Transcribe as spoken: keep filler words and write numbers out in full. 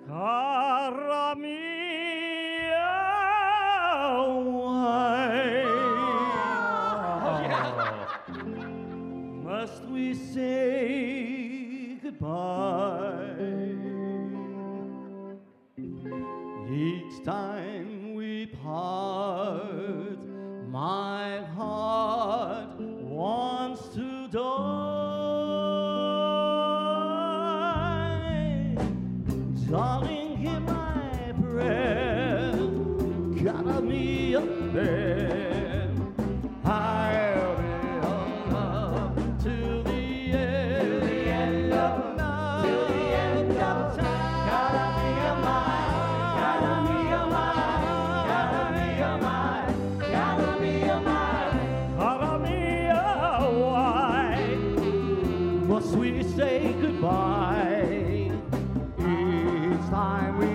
Cara mia, why must we say goodbye? Each time we part, my heart wants to die. Darling, hear my prayer, gather me up there. I'll be on love to the end, to the end of night, to the end of time. Gotta be a mine, gotta be a mine, gotta be a mine, gotta be a mine, gotta be a why must we say goodbye? Each time we